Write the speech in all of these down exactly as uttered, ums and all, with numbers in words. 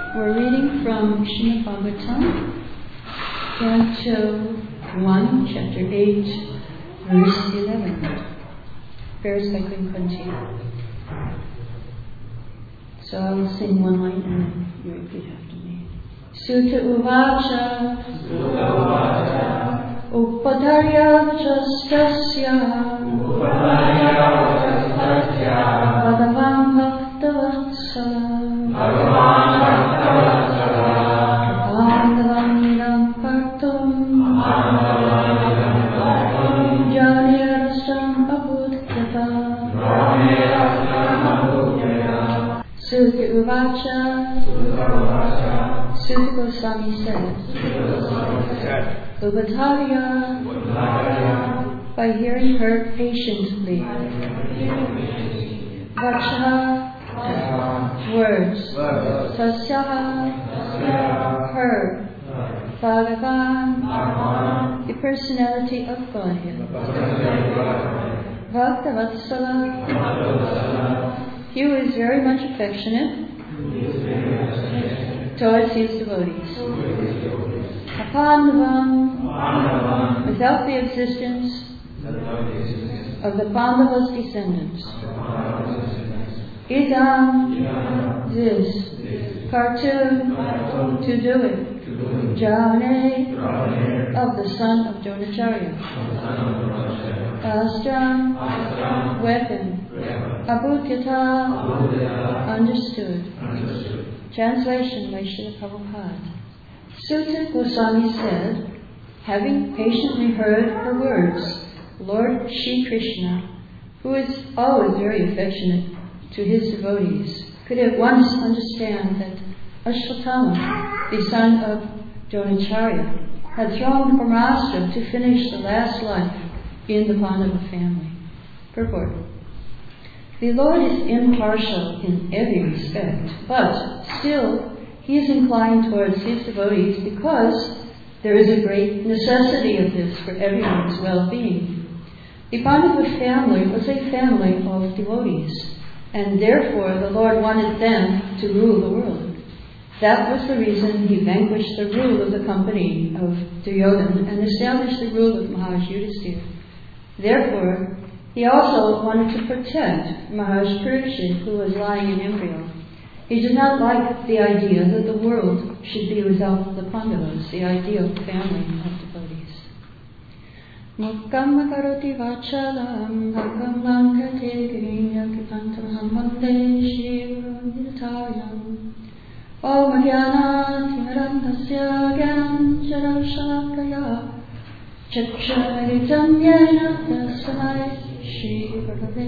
We're reading from Srimad Bhagavatam, Canto one, Chapter eight, Verse eleven. Prayers by Queen Kunti. So I will sing one line and then you repeat after me. Sutta Uvacha Upadarya Vajastasya Bhagavan Bhaktavatsala Kapandhavam Niram Partam Janirastam Abudhyata Sutta Uvacha Sutta Goswami said, Upadarya, by hearing her patiently, Vacha, words, Tasyaha, her, Bhagavan, the personality of Godhead, Bhaktavatsala, he who is very much affectionate towards his devotees. Apandhavam, without the existence of the Pandavas' descendants. Idam, this, Kartu, to do it. Jane, of the son of Dronacharya. Astram, weapon. Abhutyata, understood. Translation by Srila Prabhupada. Sutta Goswami said, having patiently heard her words, Lord Shri Krishna, who is always very affectionate to his devotees, could at once understand that Ashwatthama, the son of Dronacharya, had thrown Brahmastra to finish the last life in the Pandava family. Purport. The Lord is impartial in every respect, but still he is inclined towards his devotees because there is a great necessity of this for everyone's well-being. The Pandava family was a family of devotees, and therefore the Lord wanted them to rule the world. That was the reason he vanquished the rule of the company of Duryodhana and established the rule of Maharaj Yudhisthira. Therefore, he also wanted to protect Maharaj Parikshit, who was lying in embryo. He did not like the idea that the world should be without the Pandavas, the ideal family of devotees. Mukkam karoti vachalam bhagam lankate girinya kipantam hamvande shivamidataryam Om jnana timirandasya jnanam charashakaya chaksharitam yena tasmai shri bhagave.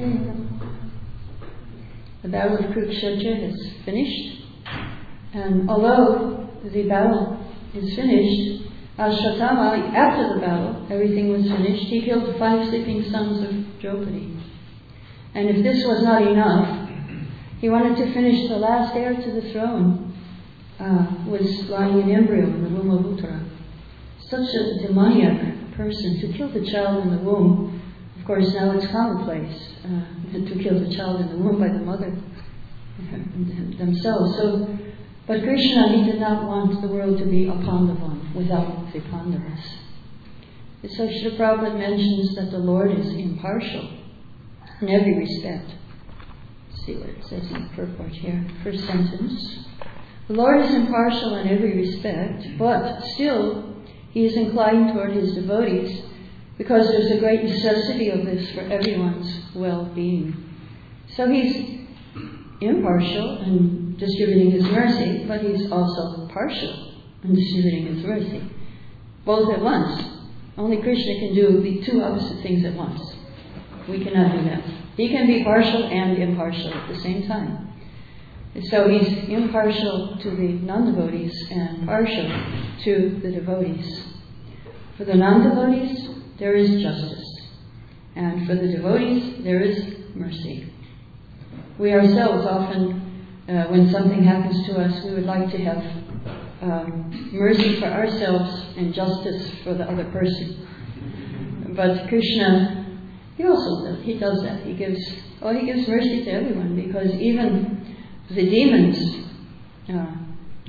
The battle of Kurukshetra has finished, and although the battle is finished, Ashwatthama, after the battle, everything was finished, he killed the five sleeping sons of Draupadi. And if this was not enough, he wanted to finish the last heir to the throne, uh, was lying in embryo in the womb of Uttara. Such a demoniac person to kill the child in the womb. Of course, now it's commonplace uh, to kill the child in the womb by the mother themselves. So, but Krishna, he did not want the world to be a Pandavan without the Pandavas. So Srila Prabhupada mentions that the Lord is impartial in every respect. Let's see what it says in the purport here. First sentence. The Lord is impartial in every respect, but still he is inclined toward his devotees because there's a great necessity of this for everyone's well-being. So he's impartial in distributing his mercy, but he's also partial in distributing his mercy. Both at once. Only Krishna can do the two opposite things at once. We cannot do that. He can be partial and impartial at the same time. So he's impartial to the non-devotees and partial to the devotees. For the non-devotees, there is justice. And for the devotees, there is mercy. We ourselves often, uh, when something happens to us, we would like to have um, mercy for ourselves and justice for the other person. But Krishna, he also does, he does that. He gives, oh, he gives mercy to everyone, because even the demons, uh,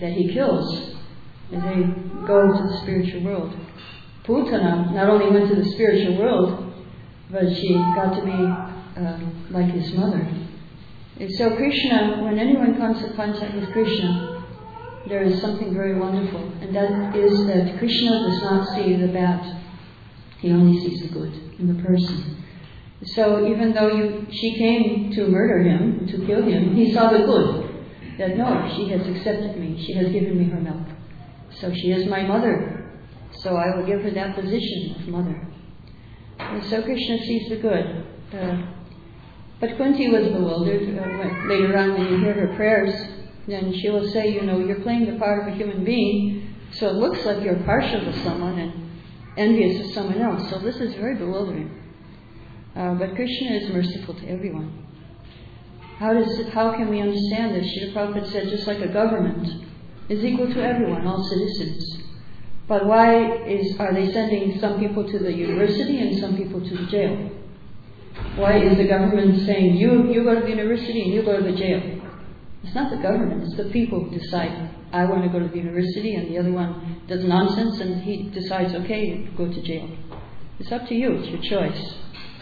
that he kills as they go to the spiritual world. Putana not only went to the spiritual world, but she got to be uh, like his mother. And so Krishna, when anyone comes to contact with Krishna, there is something very wonderful, and that is that Krishna does not see the bad. He only sees the good in the person. So even though you, she came to murder him, to kill him, he saw the good. That no, she has accepted me. She has given me her milk. So she is my mother. So I will give her that position of mother. And so Krishna sees the good. Uh, but Kunti was bewildered. Uh, later on when you hear her prayers, then she will say, you know, you're playing the part of a human being, so it looks like you're partial to someone and envious of someone else. So this is very bewildering. Uh, but Krishna is merciful to everyone. How does it, how can we understand this? Srila Prabhupada said, just like a government is equal to everyone, all citizens. But why is are they sending some people to the university and some people to the jail? Why is the government saying, you, you go to the university and you go to the jail? It's not the government, it's the people who decide, I want to go to the university, and the other one does nonsense and he decides, okay, go to jail. It's up to you, it's your choice.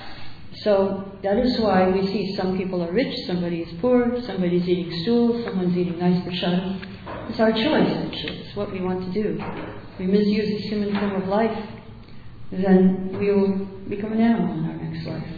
So that is why we see some people are rich, somebody is poor, somebody's eating stool, someone's eating nice prashadam. It's our choice, actually. It's what we want to do. If we misuse this human form of life, then we will become an animal in our next life.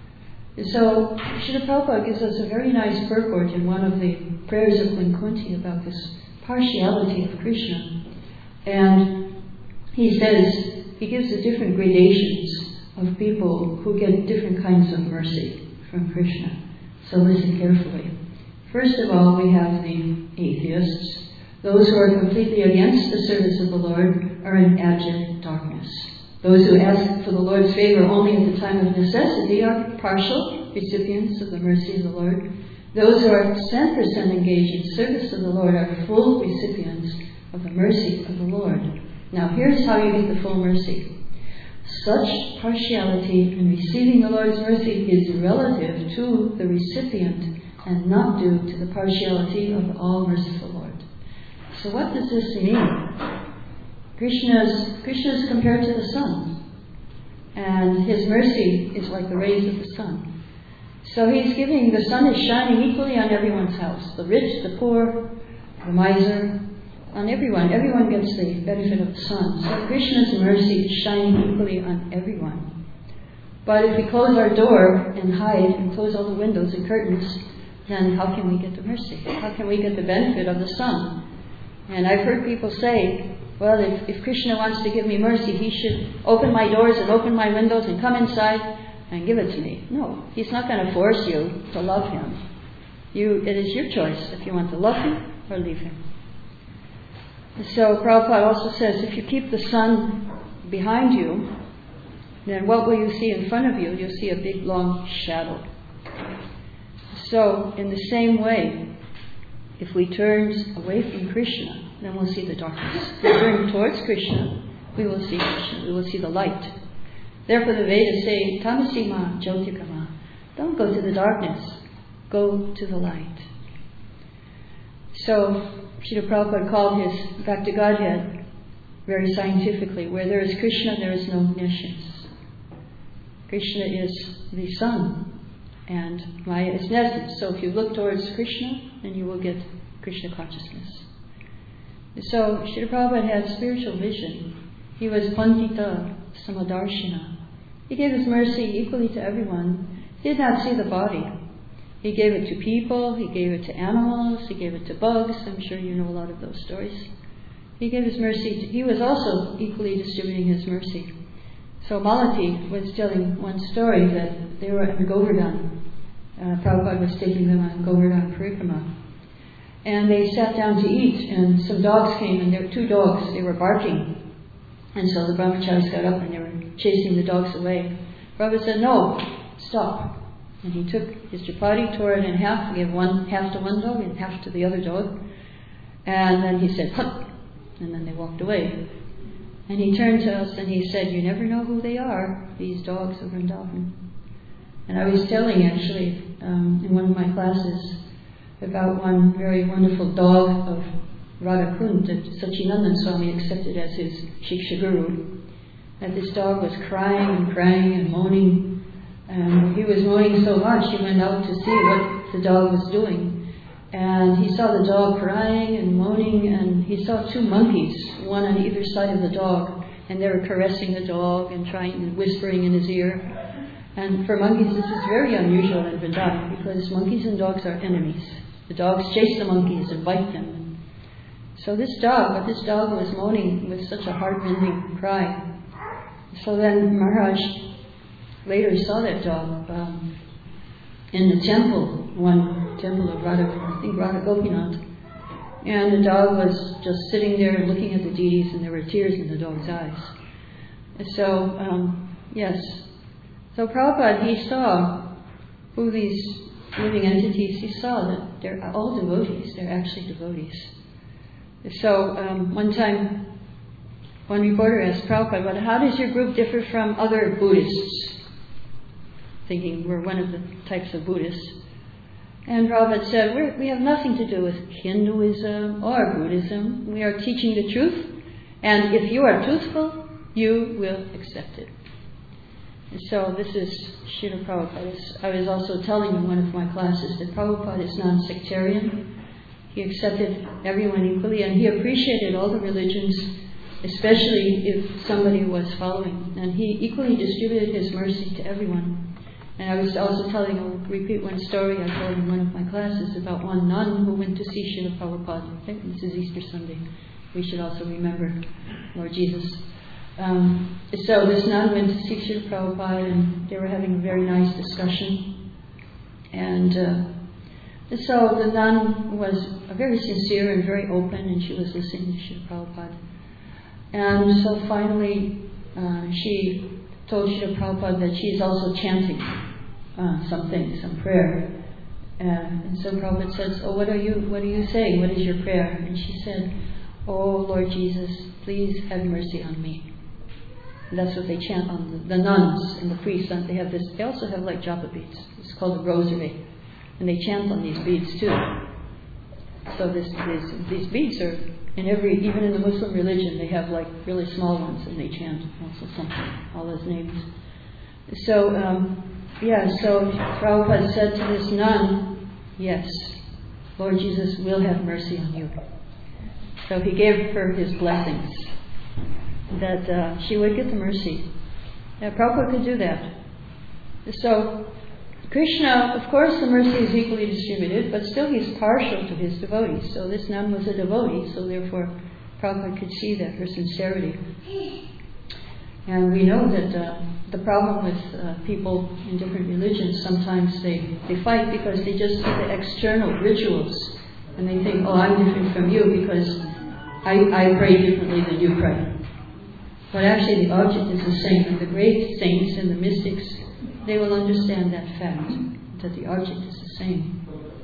So Srila Prabhupada gives us a very nice purport in one of the prayers of Queen Kunti about this partiality of Krishna. And he says, he gives the different gradations of people who get different kinds of mercy from Krishna. So listen carefully. First of all, we have the atheists. Those who are completely against the service of the Lord are in abject darkness. Those who ask for the Lord's favor only at the time of necessity are partial recipients of the mercy of the Lord. Those who are ten percent engaged in service of the Lord are full recipients of the mercy of the Lord. Now here's how you get the full mercy. Such partiality in receiving the Lord's mercy is relative to the recipient and not due to the partiality of the all-merciful Lord. So what does this mean? Krishna's, Krishna is compared to the sun, and his mercy is like the rays of the sun. So he's giving, the sun is shining equally on everyone's house, the rich, the poor, the miser, on everyone. Everyone gets the benefit of the sun. So Krishna's mercy is shining equally on everyone. But if we close our door and hide and close all the windows and curtains, then how can we get the mercy? How can we get the benefit of the sun? And I've heard people say, well, if, if Krishna wants to give me mercy, he should open my doors and open my windows and come inside and give it to me. No, he's not going to force you to love him. You, it is your choice if you want to love him or leave him. So Prabhupada also says, if you keep the sun behind you, then what will you see in front of you? You'll see a big long shadow. So in the same way, if we turn away from Krishna, then we'll see the darkness. If we turn towards Krishna, we will see Krishna. We will see the light. Therefore the Vedas say, Tamasima Jyotikama. Don't go to the darkness. Go to the light. So Srila Prabhupada called his Bhakti Godhead very scientifically, where there is Krishna, there is no omniscience. Krishna is the sun, and Maya is nescence. So if you look towards Krishna, then you will get Krishna consciousness. So Srila Prabhupada had spiritual vision. He was Pandita Samadarshina. He gave his mercy equally to everyone. He did not see the body. He gave it to people, he gave it to animals, he gave it to bugs. I'm sure you know a lot of those stories. He gave his mercy to, he was also equally distributing his mercy. So Malati was telling one story that they were in Govardhan. Uh, Prabhupada was taking them on Govardhan Parikrama. And they sat down to eat, and some dogs came, and there were two dogs, they were barking. And so the brahmacharis got up and they were chasing the dogs away. Prabhupada said, no, stop. And he took his chapati, tore it in half, gave one half to one dog and half to the other dog. And then he said, hut! And then they walked away. And he turned to us and he said, you never know who they are, these dogs of Vrindavan. And I was telling, actually, um, in one of my classes, about one very wonderful dog of Radhakund that Satchidananda Swami accepted as his Shiksha Guru, that this dog was crying and crying and moaning, and he was moaning so much he went out to see what the dog was doing, and he saw the dog crying and moaning, and he saw two monkeys, one on either side of the dog, and they were caressing the dog and trying and whispering in his ear. And for monkeys this is very unusual in Vrindavan, because monkeys and dogs are enemies. The dogs chase the monkeys and bite them. So this dog, but this dog was moaning with such a heart-rending cry. So then Maharaj later saw that dog um, in the temple, one temple of Radha, I think Radha Gopinath. And the dog was just sitting there looking at the deities, and there were tears in the dog's eyes. So, um, yes. So Prabhupada, he saw who these living entities, he saw that they're all devotees. They're actually devotees. So um, one time, one reporter asked Prabhupada, well, how does your group differ from other Buddhists? Thinking we're one of the types of Buddhists. And Prabhupada said, we're, we have nothing to do with Hinduism or Buddhism. We are teaching the truth, and if you are truthful, you will accept it. And so this is Srila Prabhupada. I was also telling in one of my classes that Prabhupada is non-sectarian. He accepted everyone equally, and he appreciated all the religions, especially if somebody was following. And he equally distributed his mercy to everyone. And I was also telling, I'll repeat one story I told in one of my classes about one nun who went to see Srila Prabhupada. I think this is Easter Sunday. We should also remember Lord Jesus. Um, so this nun went to see Srila Prabhupada, and they were having a very nice discussion. And uh, so the nun was very sincere and very open, and she was listening to Srila Prabhupada. And so finally, uh, she told Srila Prabhupada that she is also chanting uh, something, some prayer. Uh, and so Prabhupada says, "Oh, what are you? What are you saying? What is your prayer?" And she said, "Oh, Lord Jesus, please have mercy on me." And that's what they chant on the, the nuns and the priests. They have this. They also have like japa beads. It's called a rosary, and they chant on these beads too. So this, this, these beads are in every, even in the Muslim religion, they have like really small ones, and they chant also something, all those names. So um, yeah, so Prabhupada said to this nun, "Yes, Lord Jesus will have mercy on you." So he gave her his blessings that uh, she would get the mercy. Now, Prabhupada could do that. So Krishna, of course, the mercy is equally distributed, but still he's partial to his devotees. So this nun was a devotee, so therefore Prabhupada could see that, her sincerity. And we know that uh, the problem with uh, people in different religions, sometimes they, they fight because they just see the external rituals, and they think, oh, I'm different from you because I, I pray differently than you pray. But actually the object is the same, and the great saints and the mystics, they will understand that fact, that the object is the same.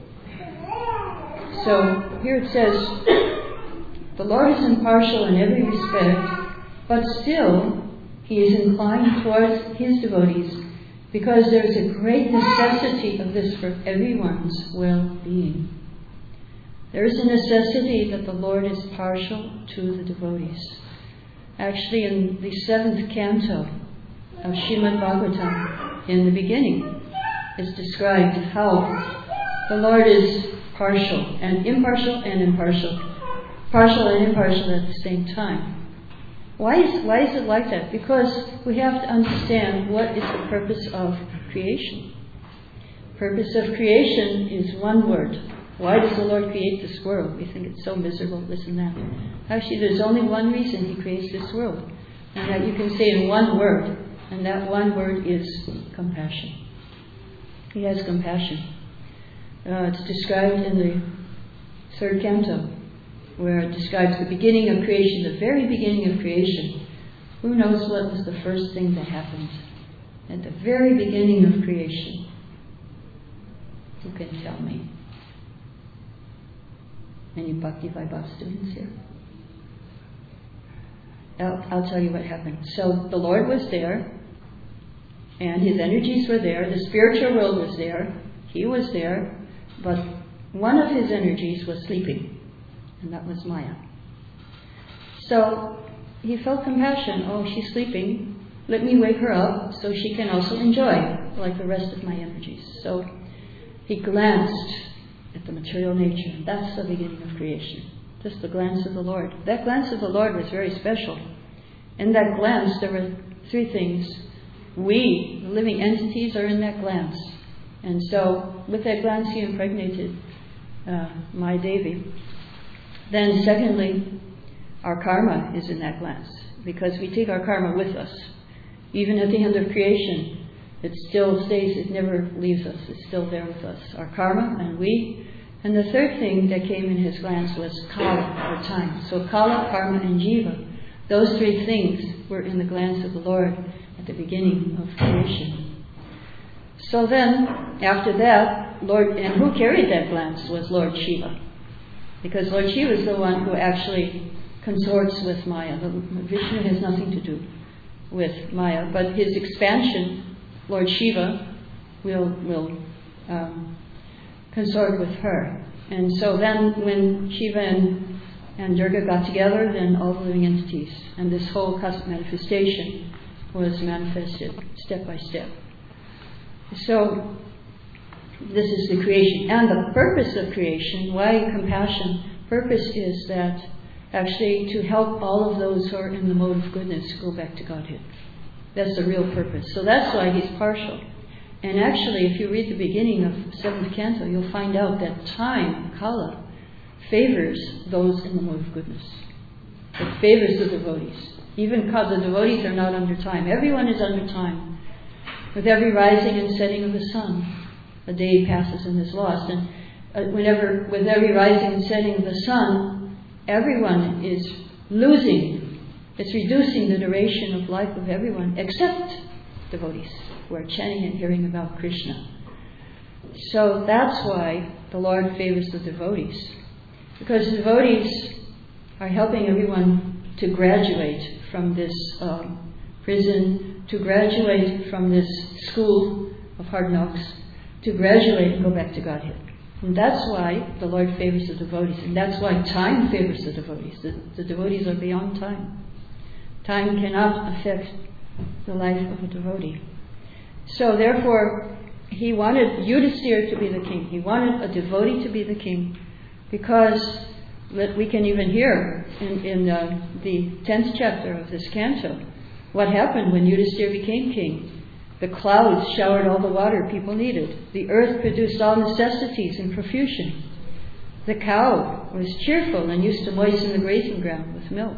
So here it says, the Lord is impartial in every respect, but still he is inclined towards his devotees because there is a great necessity of this for everyone's well-being. There is a necessity that the Lord is partial to the devotees. Actually, in the seventh canto of Srimad Bhagavatam, in the beginning, it's described how the Lord is partial and impartial and impartial, partial and impartial at the same time. Why is, why is it like that? Because we have to understand what is the purpose of creation. Purpose of creation is one word. Why does the Lord create this world? We think it's so miserable, this and that. Actually, there's only one reason he creates this world. And that you can say in one word. And that one word is compassion. He has compassion. Uh, it's described in the third canto, where it describes the beginning of creation, the very beginning of creation. Who knows what was the first thing that happened at the very beginning of creation? Who can tell me? Any Bhakti Vaibhav students here? I'll, I'll tell you what happened. So the Lord was there, and his energies were there. The spiritual world was there. He was there, but one of his energies was sleeping. and that was Maya. So he felt compassion. Oh, she's sleeping. Let me wake her up so she can also enjoy like the rest of my energies. So he glanced at the material nature. That's the beginning of creation. Just the glance of the Lord. That glance of the Lord was very special. In that glance, there were three things. We, the living entities, are in that glance. And so, with that glance, he impregnated uh, Maya Devi. Then, secondly, our karma is in that glance, because we take our karma with us. Even at the end of creation, it still stays, it never leaves us, it's still there with us. Our karma and we. And the third thing that came in his glance was kala, or time. So kala, karma, and jiva. Those three things were in the glance of the Lord at the beginning of creation. So then, after that, Lord, and who carried that glance was Lord Shiva. Because Lord Shiva is the one who actually consorts with Maya. The, Vishnu has nothing to do with Maya, but his expansion, Lord Shiva, will will um, consort with her. And so then when Shiva and, and Durga got together, then all the living entities and this whole cosmic manifestation was manifested step by step. So this is the creation. And the purpose of creation, why compassion? Purpose is that actually to help all of those who are in the mode of goodness go back to Godhead. That's the real purpose. So that's why he's partial. And actually, if you read the beginning of seventh canto, you'll find out that time, kala, favors those in the mode of goodness. It favors the devotees. Even the devotees are not under time. Everyone is under time. With every rising and setting of the sun, a day passes and is lost. And uh, whenever, with every rising and setting of the sun, everyone is losing. It's reducing the duration of life of everyone, except devotees who are chanting and hearing about Krishna. So that's why the Lord favors the devotees. Because the devotees are helping everyone to graduate from this um, prison, to graduate from this school of hard knocks, to graduate and go back to Godhead. And that's why the Lord favors the devotees. And that's why time favors the devotees. The, the devotees are beyond time. Time cannot affect the life of a devotee. So therefore, he wanted Yudhisthira to be the king. He wanted a devotee to be the king, because we can even hear in, in uh, the tenth chapter of this canto what happened when Yudhisthira became king. The clouds showered all the water people needed. The earth produced all necessities in profusion. The cow was cheerful and used to moisten the grazing ground with milk.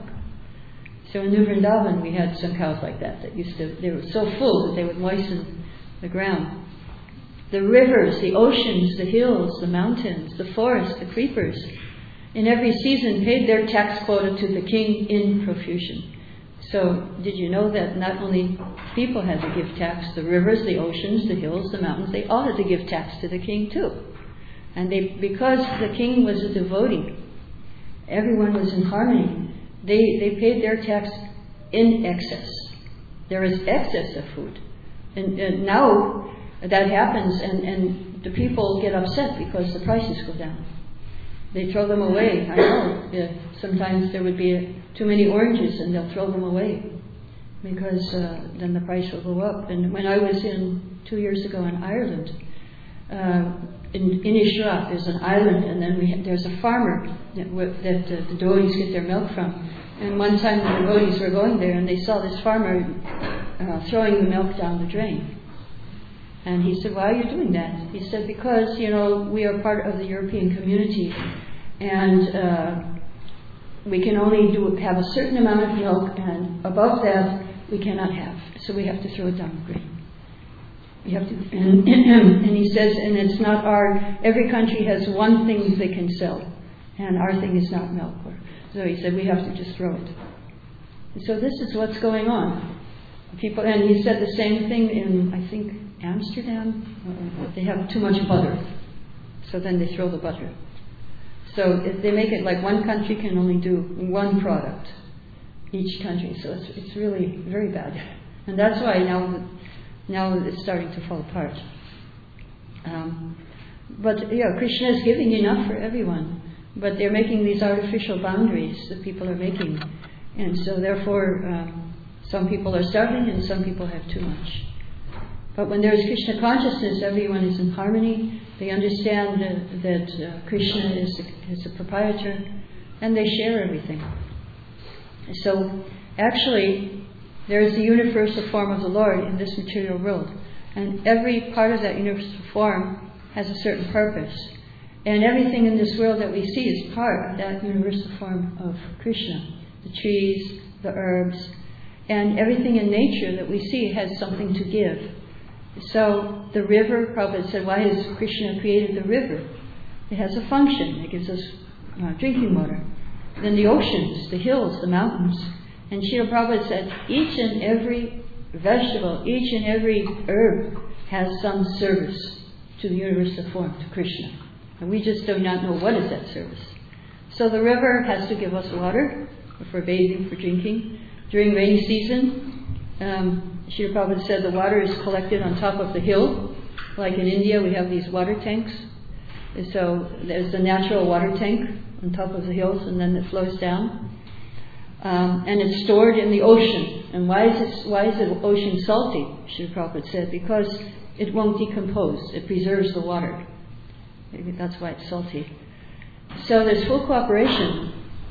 So in New Vrindavan we had some cows like that that used to, they were so full that they would moisten the ground. The rivers, the oceans, the hills, the mountains, the forests, the creepers, in every season paid their tax quota to the king in profusion. So did you know that not only people had to give tax, the rivers, the oceans, the hills, the mountains, they all had to give tax to the king too. And they, because the king was a devotee, everyone was in harmony. They, they paid their tax in excess. There is excess of food. And, and now that happens, and, and the people get upset because the prices go down. They throw them away. I know. Yeah, sometimes there would be too many oranges and they'll throw them away because uh, then the price will go up. And when I was in, two years ago in Ireland, uh, in Inishraf, there's an island, and then we ha- there's a farmer that, w- that uh, the devotees get their milk from. And one time the devotees were going there and they saw this farmer uh, throwing the milk down the drain. And he said, why are you doing that? He said, because, you know, we are part of the European community, and uh, we can only do have a certain amount of milk, and above that we cannot have. So we have to throw it down the drain. We have to, and, and he says, and it's not our, every country has one thing they can sell, and our thing is not milk. So he said, we have to just throw it. And so this is what's going on. People, and he said the same thing in, I think, Amsterdam. They have too much butter, so then they throw the butter. So if they make it like one country can only do one product, each country. So it's it's really very bad, and that's why now now it's starting to fall apart. Um, but yeah, Krishna is giving enough for everyone. but they're making these artificial boundaries that people are making. And so therefore, um, some people are starving and some people have too much. But when there's Krishna consciousness, everyone is in harmony. They understand that, that uh, Krishna is the, is the proprietor, and they share everything. So actually, there is the universal form of the Lord in this material world. And every part of that universal form has a certain purpose. And everything in this world that we see is part of that universal form of Krishna. The trees, the herbs, and everything in nature that we see has something to give. So the river, Prabhupada said, why has Krishna created the river? It has a function. It gives us uh, drinking water. Then the oceans, the hills, the mountains. And Srila Prabhupada said, each and every vegetable, each and every herb has some service to the universal form, to Krishna. And we just do not know what is that service. So the river has to give us water for bathing, for drinking. During rainy season, um, Srila Prabhupada said the water is collected on top of the hill. Like in India, we have these water tanks. And so there's a natural water tank on top of the hills, and then it flows down. Um, and it's stored in the ocean. And why is it, why is the ocean salty? Srila Prabhupada said, because it won't decompose. It preserves the water. Maybe that's why it's salty. So there's full cooperation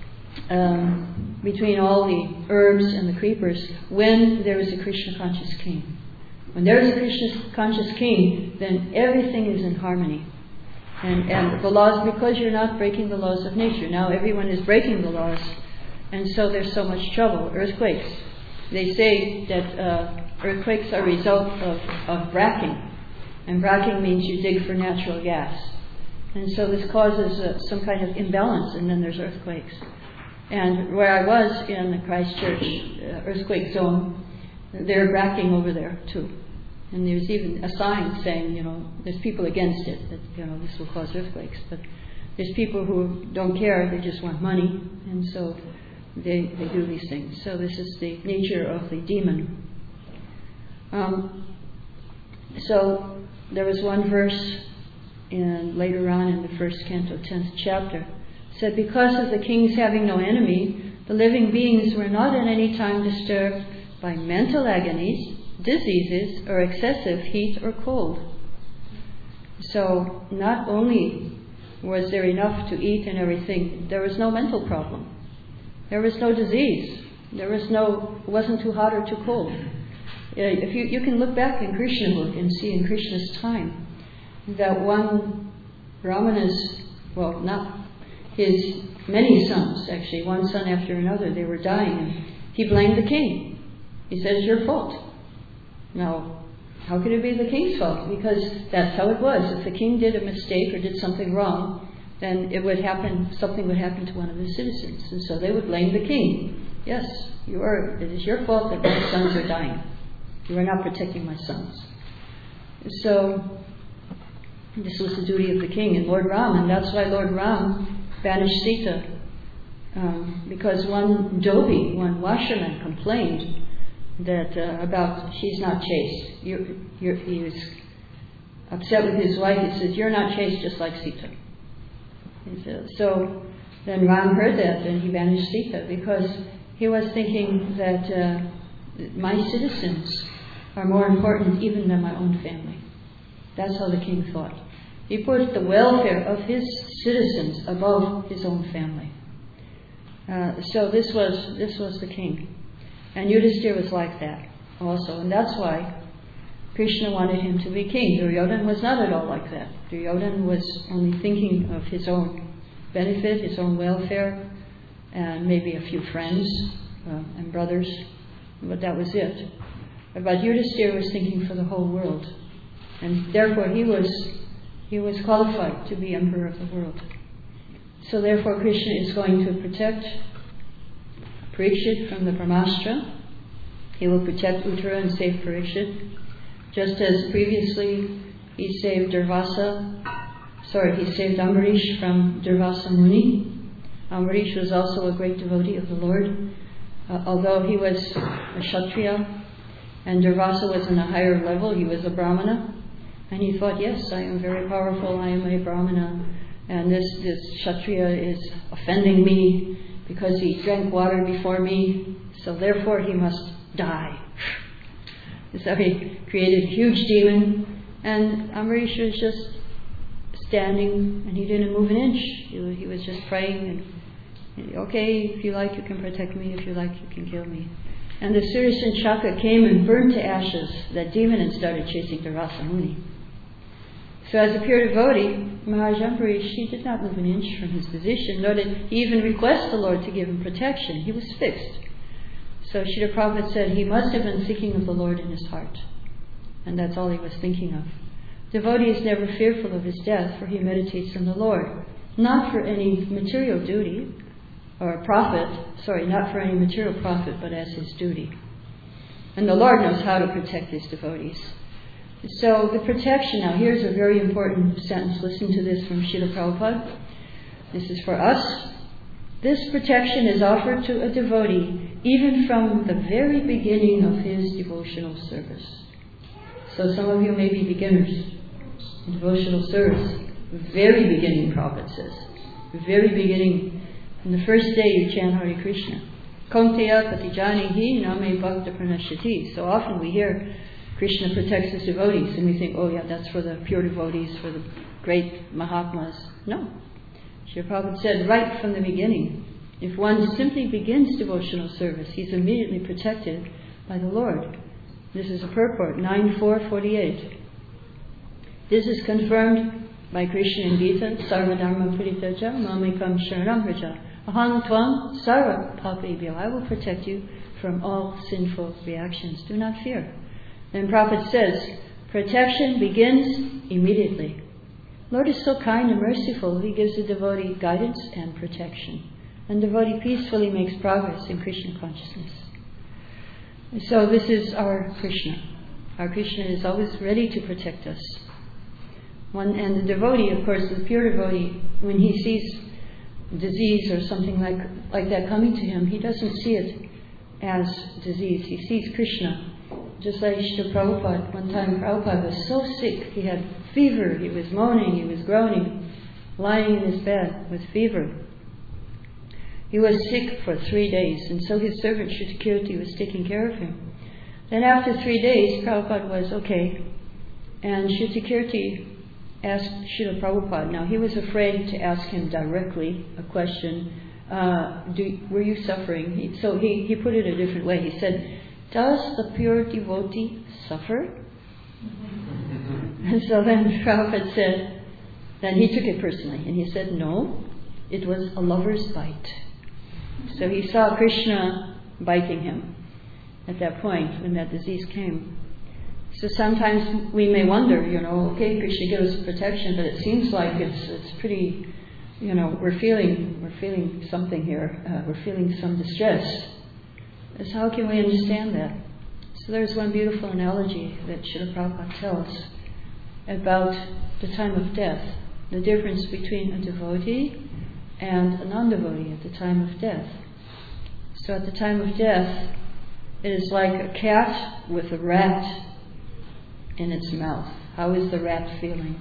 um, between all the herbs and the creepers when there is a Krishna conscious king. When there is a Krishna conscious king, then everything is in harmony. And, and the laws, because you're not breaking the laws of nature. Now everyone is breaking the laws. And so there's so much trouble. Earthquakes. They say that uh, earthquakes are a result of, of fracking. And fracking means you dig for natural gas. And so this causes uh, some kind of imbalance, and then there's earthquakes. And where I was in the Christchurch uh, earthquake zone, they're fracking over there too. And there's even a sign saying, you know, there's people against it, that, you know, this will cause earthquakes. But there's people who don't care, they just want money. And so They, they do these things. So this is the nature of the demon. Um, so there was one verse in, later on in the first canto, tenth chapter, said, because of the kings having no enemy, the living beings were not at any time disturbed by mental agonies, diseases, or excessive heat or cold. So not only was there enough to eat and everything, there was no mental problem. There was no disease. There was no, it wasn't too hot or too cold. If you, you can look back in Krishna book and see in Krishna's time that one Brahmana's, well, not his many sons actually, one son after another, they were dying, and he blamed the king. He said, it's your fault. Now, how could it be the king's fault? Because that's how it was. If the king did a mistake or did something wrong, then it would happen, something would happen to one of the citizens. And so they would blame the king. Yes, you are, it is your fault that my sons are dying. You are not protecting my sons. So, this was the duty of the king and Lord Ram, and that's why Lord Ram banished Sita. Um, because one Dobi, one washerman, complained that uh, about she's not chaste. You're, you're, he was upset with his wife. He says, you're not chaste just like Sita. So then Ram heard that and he banished Sita because he was thinking that uh, my citizens are more important even than my own family. That's how the king thought. He put the welfare of his citizens above his own family. Uh, so this was this was the king. And Yudhisthira was like that also. And that's why Krishna wanted him to be king. Duryodhana was not at all like that. Duryodhana was only thinking of his own benefit, his own welfare, and maybe a few friends uh, and brothers, but that was it. But Yudhisthira was thinking for the whole world, and therefore he was he was qualified to be emperor of the world. So therefore Krishna is going to protect Parikshit from the Brahmastra. He will protect Uttara and save Parikshit. Just as previously he saved Durvasa, sorry, he saved Ambarish from Durvasa Muni. Ambarish was also a great devotee of the Lord, uh, although he was a Kshatriya, and Durvasa was in a higher level, he was a Brahmana, and he thought, yes, I am very powerful, I am a Brahmana, and this, this Kshatriya is offending me because he drank water before me, so therefore he must die. So he created a huge demon, and Ambarisha was just standing, and he didn't move an inch. He, he was just praying, and, and okay, if you like, you can protect me. If you like, you can kill me. And the Sudarshan Chakra came and burned to ashes that demon and started chasing the Rasa Muni. So as a pure devotee, Maharaj Ambarish, he did not move an inch from his position, nor did he even request the Lord to give him protection. He was fixed. So Srila Prabhupada said he must have been thinking of the Lord in his heart. And that's all he was thinking of. Devotee is never fearful of his death, for he meditates on the Lord. Not for any material duty, or profit, sorry, not for any material profit, but as his duty. And the Lord knows how to protect his devotees. So the protection, now here's a very important sentence. Listen to this from Srila Prabhupada. This is for us. This protection is offered to a devotee even from the very beginning of his devotional service. So some of you may be beginners in devotional service. Very beginning, Prabhupada says. Very beginning. On the first day you chant Hare Krishna. Konteya patijanihi name bhakta pranashyati. So often we hear Krishna protects his devotees, and we think, oh yeah, that's for the pure devotees, for the great Mahatmas. No. Srila Prabhupada said right from the beginning, if one simply begins devotional service, he's immediately protected by the Lord. This is a purport, nine four forty-eight. This is confirmed by Krishna in Gita, Sarva Dharma Puritaja, Mamekam Sharanam Raja. Aham Tvam Sarva Papebhyo. I will protect you from all sinful reactions. Do not fear. Then Prabhupada says, protection begins immediately. Lord is so kind and merciful, he gives the devotee guidance and protection. And the devotee peacefully makes progress in Krishna consciousness. So this is our Krishna. Our Krishna is always ready to protect us. One, and the devotee, of course, the pure devotee, when he sees disease or something like, like that coming to him, he doesn't see it as disease. He sees Krishna. Just like Srila Prabhupada, one time Prabhupada was so sick, he had fever, he was moaning, he was groaning, lying in his bed with fever. He was sick for three days, and so his servant Shrutakirti was taking care of him. Then after three days, Prabhupada was okay, and Shrutakirti asked Srila Prabhupada, now he was afraid to ask him directly a question, uh, do, were you suffering? He, so he, he put it a different way. He said, does the pure devotee suffer? And so then Prabhupada said, then he took it personally, and he said, no, it was a lover's bite. So he saw Krishna biting him at that point when that disease came. So sometimes we may wonder, you know, okay, Krishna gives us protection, but it seems like it's it's pretty, you know, we're feeling we're feeling something here, uh, we're feeling some distress. So how can we understand that? So there's one beautiful analogy that Srila Prabhupada tells about the time of death, the difference between a devotee and a non-devotee at the time of death. So at the time of death, it is like a cat with a rat in its mouth. How is the rat feeling?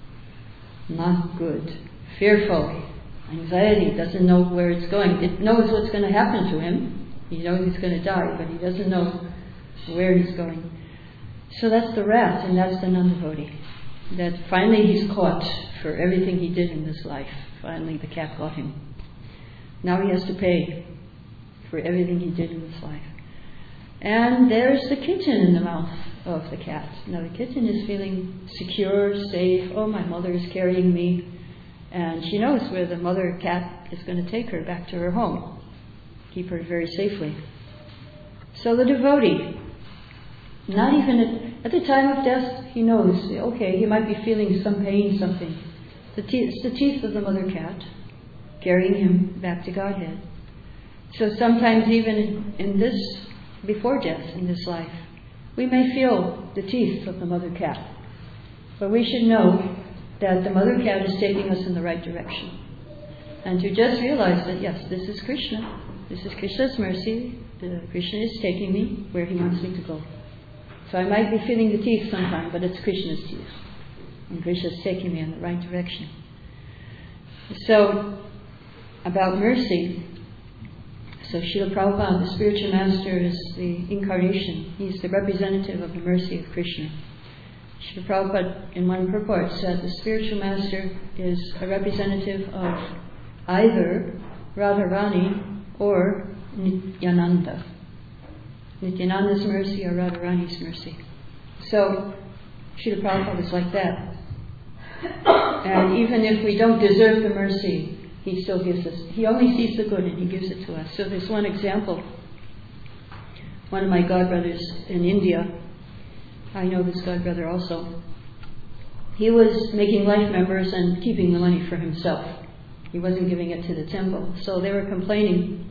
Not good. Fearful. Anxiety. Doesn't know where it's going. It knows what's going to happen to him. He knows he's going to die, but he doesn't know where he's going. So that's the rat, and that's the non-devotee. That finally he's caught for everything he did in this life. Finally the cat got him. Now he has to pay for everything he did in this life. And there's the kitten in the mouth of the cat. Now the kitten is feeling secure, safe. Oh, my mother is carrying me. And she knows where the mother cat is going to take her back to her home. Keep her very safely. So the devotee, not even at, at the time of death, he knows, okay, he might be feeling some pain, something. The te- it's the teeth of the mother cat carrying him back to Godhead. So sometimes even in this, before death, in this life, we may feel the teeth of the mother cat. But we should know that the mother cat is taking us in the right direction. And to just realize that, yes, this is Krishna. This is Krishna's mercy. Uh, Krishna is taking me where he wants me to go. So I might be feeling the teeth sometime, but it's Krishna's teeth. And Krishna is taking me in the right direction. So, about mercy, so Srila Prabhupada, the spiritual master, is the incarnation. He's the representative of the mercy of Krishna. Srila Prabhupada, in one purport, said the spiritual master is a representative of either Radharani or Nityananda. Nityananda's mercy or Radharani's mercy. So, Srila Prabhupada is like that. And even if we don't deserve the mercy, he still gives us. He only sees the good and he gives it to us. So there's one example. One of my godbrothers in India, I know this godbrother also, he was making life members and keeping the money for himself. He wasn't giving it to the temple. So they were complaining.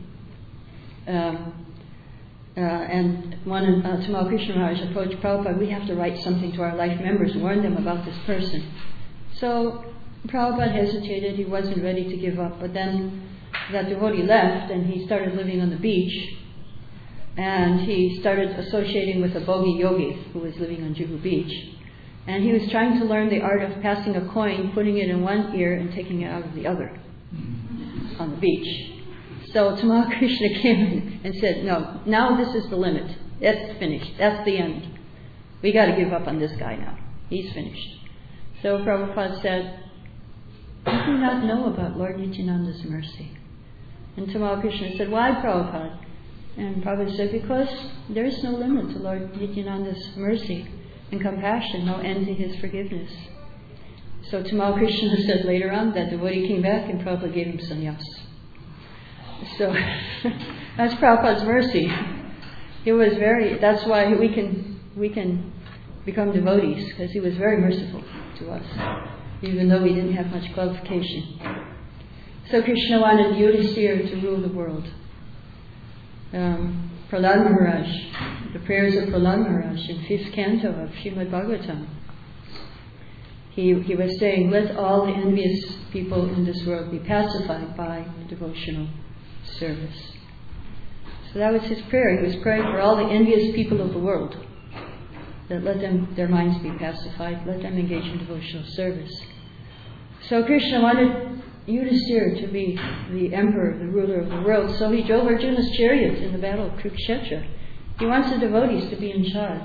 Um, uh, and one, uh, Tamal Krishna Maharaj approached Prabhupada, we have to write something to our life members, warn them about this person. So Prabhupada hesitated, he wasn't ready to give up, but then that devotee left and he started living on the beach, and he started associating with a Bogi yogi who was living on Juhu Beach, and he was trying to learn the art of passing a coin, putting it in one ear and taking it out of the other on the beach. So Tamal Krishna came and said, no, now this is the limit, that's finished, that's the end, we got to give up on this guy now, he's finished. So Prabhupada said, I do not know about Lord Nityananda's mercy. And Tamal Krishna said, why, Prabhupada? And Prabhupada said, because there is no limit to Lord Nityananda's mercy and compassion, no end to his forgiveness. So Tamal Krishna said later on that devotee came back and Prabhupada gave him sannyas. So that's Prabhupada's mercy. It was very, that's why we can we can become devotees, because he was very merciful to us, even though we didn't have much qualification. So Krishna wanted Yudhisthira to rule the world. Um, Prahlad Maharaj, the prayers of Prahlad Maharaj in fifth canto of Srimad Bhagavatam, he, he was saying, let all the envious people in this world be pacified by devotional service. So that was his prayer. He was praying for all the envious people of the world, that let them, their minds be pacified, let them engage in devotional service. So Krishna wanted Yudhisthira to be the emperor, the ruler of the world, so he drove Arjuna's chariot in the battle of Kurukshetra. He wants the devotees to be in charge.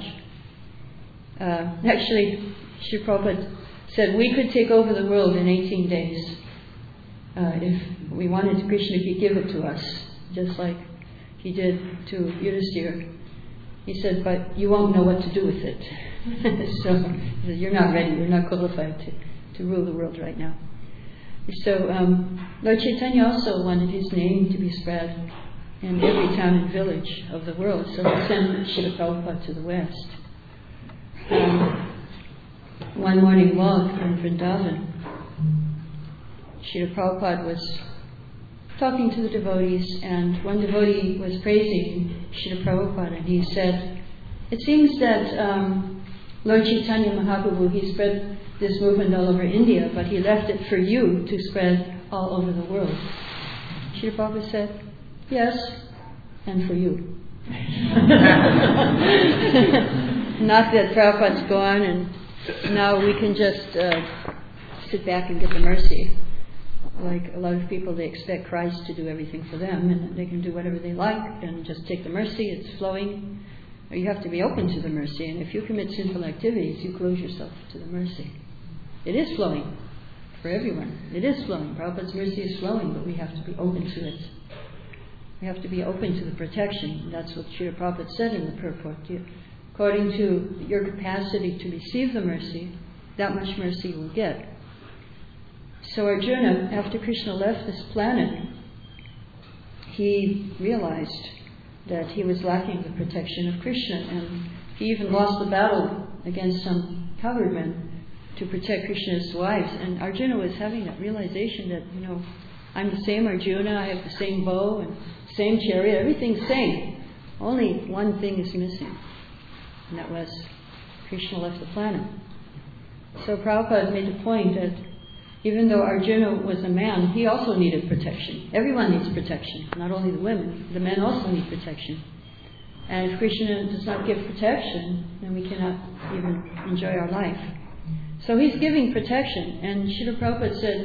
Uh, actually, Sri Prabhupada said we could take over the world in eighteen days uh, if we wanted. Krishna could give it to us, just like he did to Yudhisthira. He said, but you won't know what to do with it. So he said, you're not ready, you're not qualified to, to rule the world right now. So um, Lord Chaitanya also wanted his name to be spread in every town and village of the world, so he sent Srila Prabhupada to the West. Um, one morning walk in Vrindavan, Srila Prabhupada was talking to the devotees, and one devotee was praising Srila Prabhupada, and he said, it seems that um, Lord Chaitanya Mahaprabhu, he spread this movement all over India, but he left it for you to spread all over the world. Srila Prabhupada said, yes, and for you. Not that Prabhupada's gone and now we can just uh, sit back and get the mercy. Like a lot of people, they expect Christ to do everything for them, and they can do whatever they like and just take the mercy, it's flowing. Or you have to be open to the mercy, and if you commit sinful activities, you close yourself to the mercy. It is flowing for everyone. It is flowing. Prabhupada's mercy is flowing, but we have to be open to it. We have to be open to the protection. That's what Srila Prabhupada said in the purport. You, according to your capacity to receive the mercy, that much mercy you will get. So Arjuna, after Krishna left this planet, he realized that he was lacking the protection of Krishna, and he even lost the battle against some cowherd men to protect Krishna's wives. And Arjuna was having that realization that, you know, I'm the same Arjuna, I have the same bow and same chariot, everything's same. Only one thing is missing, and that was Krishna left the planet. So Prabhupada made the point that even though Arjuna was a man, he also needed protection. Everyone needs protection, not only the women. The men also need protection. And if Krishna does not give protection, then we cannot even enjoy our life. So he's giving protection. And Srila Prabhupada said,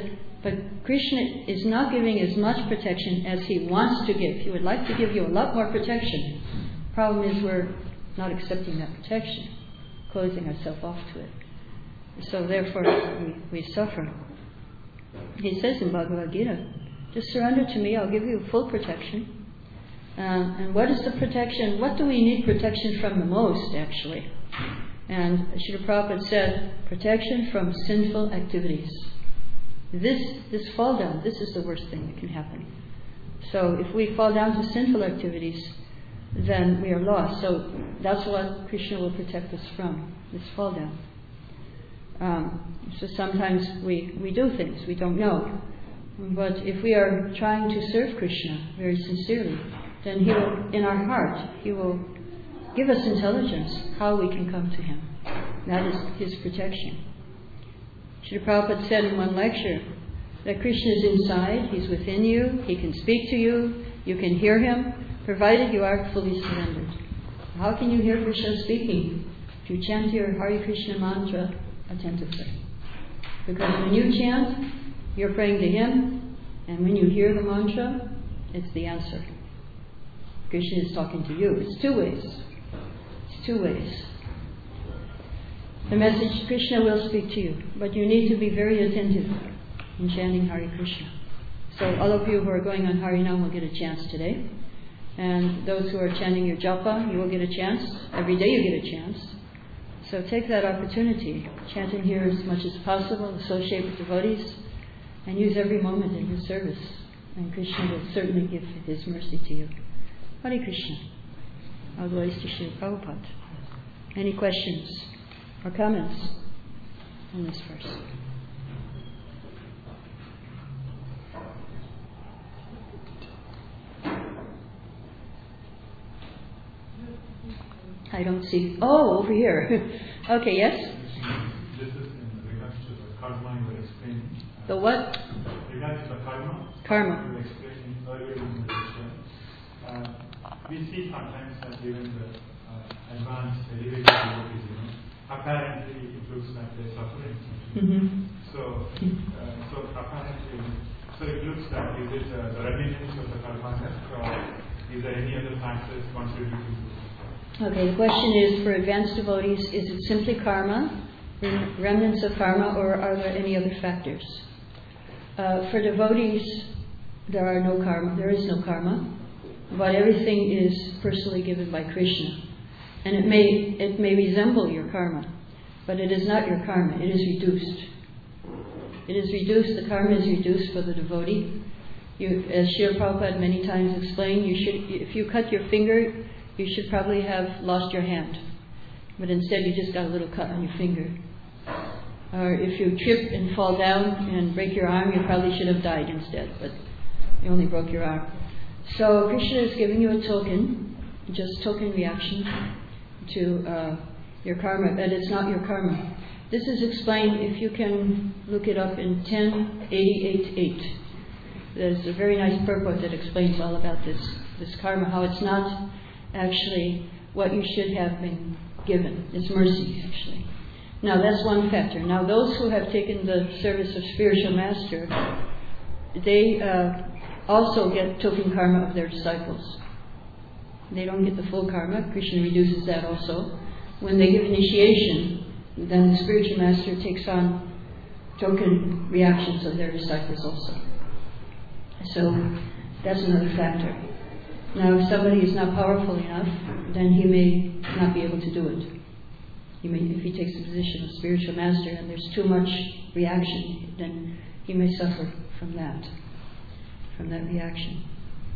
But Krishna is not giving as much protection as he wants to give. He would like to give you a lot more protection. Problem is we're not accepting that protection, closing ourselves off to it. So therefore we, we suffer. He says in Bhagavad Gita, just surrender to me, I'll give you full protection. Uh, and what is the protection? What do we need protection from the most, actually? And Srila Prabhupada said, protection from sinful activities. This, this fall down, this is the worst thing that can happen. So if we fall down to sinful activities, then we are lost. So that's what Krishna will protect us from, this fall down. Um, so sometimes we, we do things we don't know. But if we are trying to serve Krishna very sincerely, then He will, in our heart, He will give us intelligence how we can come to Him. That is His protection. Srila Prabhupada said in one lecture that Krishna is inside, He's within you, He can speak to you, you can hear Him, provided you are fully surrendered. How can you hear Krishna speaking? If you chant your Hare Krishna mantra attentively. Because when you chant, you're praying to Him, and when you hear the mantra, it's the answer. Krishna is talking to you. It's two ways. It's two ways. The message, Krishna will speak to you, but you need to be very attentive in chanting Hare Krishna. So all of you who are going on Harinam will get a chance today. And those who are chanting your japa, you will get a chance. Every day you get a chance. So take that opportunity. Chant in here as much as possible, associate with devotees, and use every moment in His service. And Krishna will certainly give His mercy to you. Hare Krishna. All glories to Srila Prabhupada. Any questions or comments on this verse? I don't see. Oh, over here. Okay, yes? This is in regards to the karma you were explaining. The what? Regards to the karma. Karma. You were explaining earlier in the lecture. Uh, we see sometimes that even the uh, advanced elevated devotees, you know, apparently it looks like they're suffering. Mm-hmm. So, uh, so apparently, so it looks like is it uh, the remittance of the karma, or is there any other factors contributing to this? Okay, the question is, for advanced devotees, is it simply karma, remnants of karma, or are there any other factors? Uh, for devotees, there are no karma, there is no karma, but everything is personally given by Krishna. And it may it may resemble your karma, but it is not your karma, it is reduced. It is reduced, the karma is reduced for the devotee. You, as Srila Prabhupada many times explained, you should, if you cut your finger, you should probably have lost your hand. But instead you just got a little cut on your finger. Or if you trip and fall down and break your arm, you probably should have died instead, but you only broke your arm. So Krishna is giving you a token, just token reaction to uh, your karma, but it's not your karma. This is explained, if you can look it up, in ten eighty-eight eight. There's a very nice purport that explains all about this, this karma, how it's not actually what you should have been given. It's mercy, actually. Now, that's one factor. Now, those who have taken the service of spiritual master, they uh, also get token karma of their disciples. They don't get the full karma. Krishna reduces that also. When they give initiation, then the spiritual master takes on token reactions of their disciples also. So, that's another factor. Now, if somebody is not powerful enough, then he may not be able to do it. He may, if he takes the position of spiritual master and there's too much reaction, then he may suffer from that, from that reaction.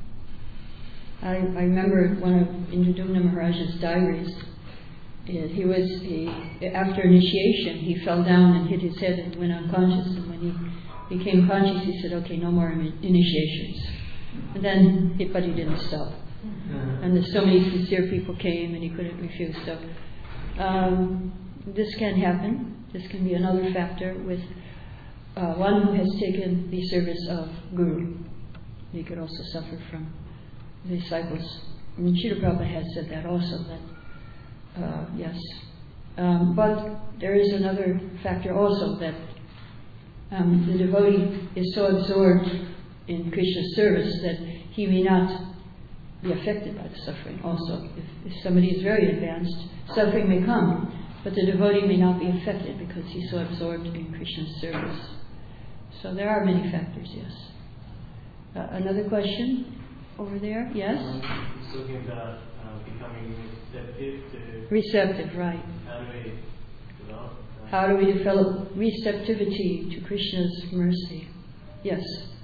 I, I remember one of Indradumna Maharaj's diaries. He was he, after initiation, he fell down and hit his head and went unconscious. And when he became conscious, he said, "Okay, no more initiations." And then, but he didn't stop. And there's so many sincere people came and he couldn't refuse. So um, this can happen. This can be another factor with uh, one who has taken the service of Guru. He could also suffer from the disciples. I mean, Srila Prabhupada has said that also, that uh, yes. Um, but there is another factor also, that um, the devotee is so absorbed in Krishna's service that he may not be affected by the suffering also. If, if somebody is very advanced, suffering may come, but the devotee may not be affected because he's so absorbed in Krishna's service. So there are many factors, yes. Uh, another question over there? Yes? It's talking about uh, becoming receptive to... Receptive, right. How do we develop that? How do we develop receptivity to Krishna's mercy? Yes.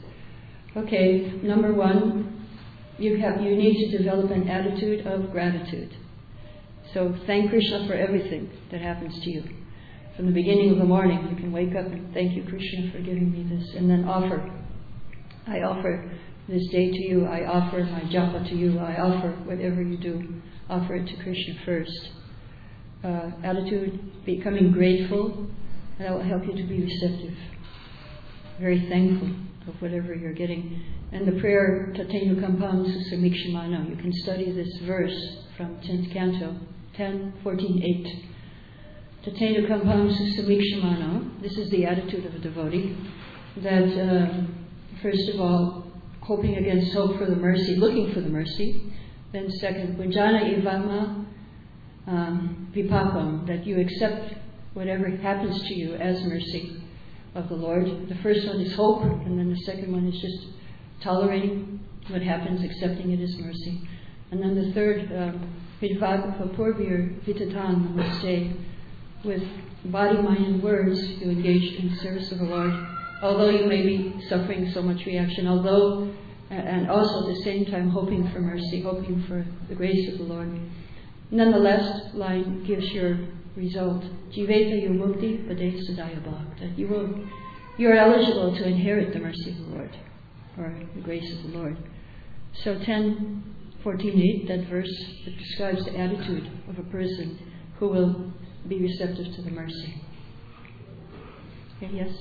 Okay, number one, you have you need to develop an attitude of gratitude. So thank Krishna for everything that happens to you. From the beginning of the morning, you can wake up and thank you, Krishna, for giving me this, and then offer. I offer this day to you. I offer my japa to you. I offer whatever you do. Offer it to Krishna first. Uh, attitude, becoming grateful, and that will help you to be receptive. Very thankful of whatever you're getting. And the prayer, Tateyu Kampam Susamikshimano, you can study this verse from tenth canto, ten, fourteen, eight. Tateyu Kampam Susamikshimano, this is the attitude of a devotee, that uh, first of all, hoping against hope for the mercy, looking for the mercy. Then second, Punjana Ivama um, Vipapam, that you accept whatever happens to you as mercy of the Lord. The first one is hope, and then the second one is just tolerating what happens, accepting it as mercy. And then the third, Vidvagapapurvir Vitatan, will say, with body, mind, and words, you engage in the service of the Lord, although you may be suffering so much reaction, although, and also at the same time hoping for mercy, hoping for the grace of the Lord. And then the last line gives your result. Jiveta yumukti pade sadayabha, that you will, you are eligible to inherit the mercy of the Lord, or the grace of the Lord. So ten, fourteen, eight, that verse that describes the attitude of a person who will be receptive to the mercy. Okay, yes?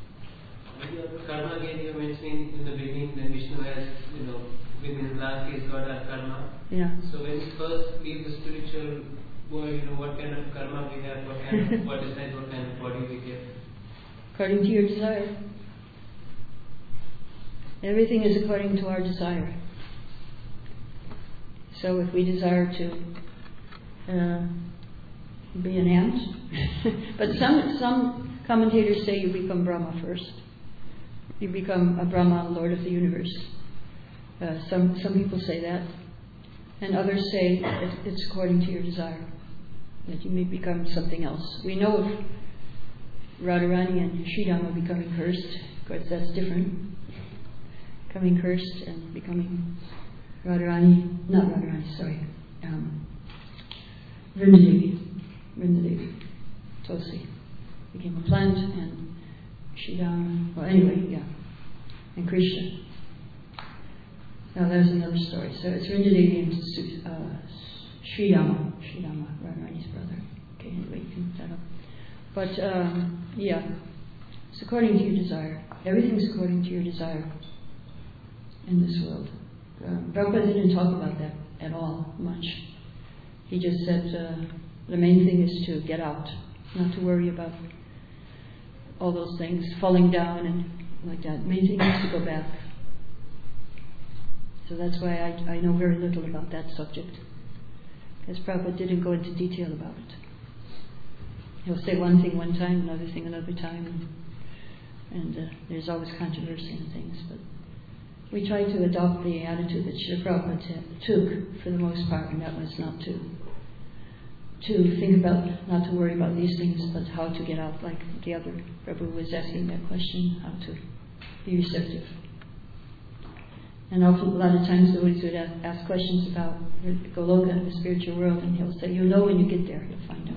Karma again, you were mentioning in the beginning that Vishnu has, you know, with his life he's got a karma. Yeah. So when we first leave the spiritual world, you know, what kind of karma we have, what kind of, what decides what kind of body we get? According to your desire. Everything is according to our desire. So if we desire to uh, be an ant, but some some commentators say you become Brahma first. You become a Brahma, Lord of the universe. Uh, some some people say that, and others say it, it's according to your desire, that you may become something else. We know of Radharani and Sridhama becoming cursed. Of course, that's different. Becoming cursed and becoming Radharani, not Radharani, sorry, um, Vrindadevi, Vrindadevi, Tulsi became a plant, and Sridhama, well anyway, yeah, and Krishna. Now there's another story. So it's Vrindadevi and uh, Sridhama, Sridhama, Radharani's brother. Okay, anyway, you can look that up. But um, yeah, it's according to your desire. Everything's according to your desire in this world. Um, Prabhupada didn't talk about that at all much. He just said uh, the main thing is to get out, not to worry about all those things, falling down and like that. The main thing is to go back. So that's why I, I know very little about that subject, because Prabhupada didn't go into detail about it. He'll say one thing one time, another thing another time, and, and uh, there's always controversy and things, but we try to adopt the attitude that Srila Prabhupada t- took for the most part, and that was not to to think about, not to worry about these things, but how to get out, like the other Prabhu was asking that question, how to be receptive. And often, a lot of times, devotees would ask, ask questions about Goloka, the spiritual world, and he'll say, you'll know when you get there, you'll find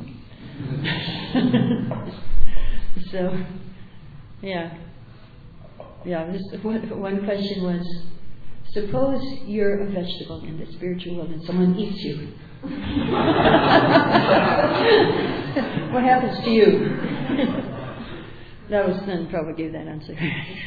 out. So, yeah. Yeah, this, one, one question was, suppose you're a vegetable in the spiritual world and someone eats you. What happens to you? That was then probably gave that answer.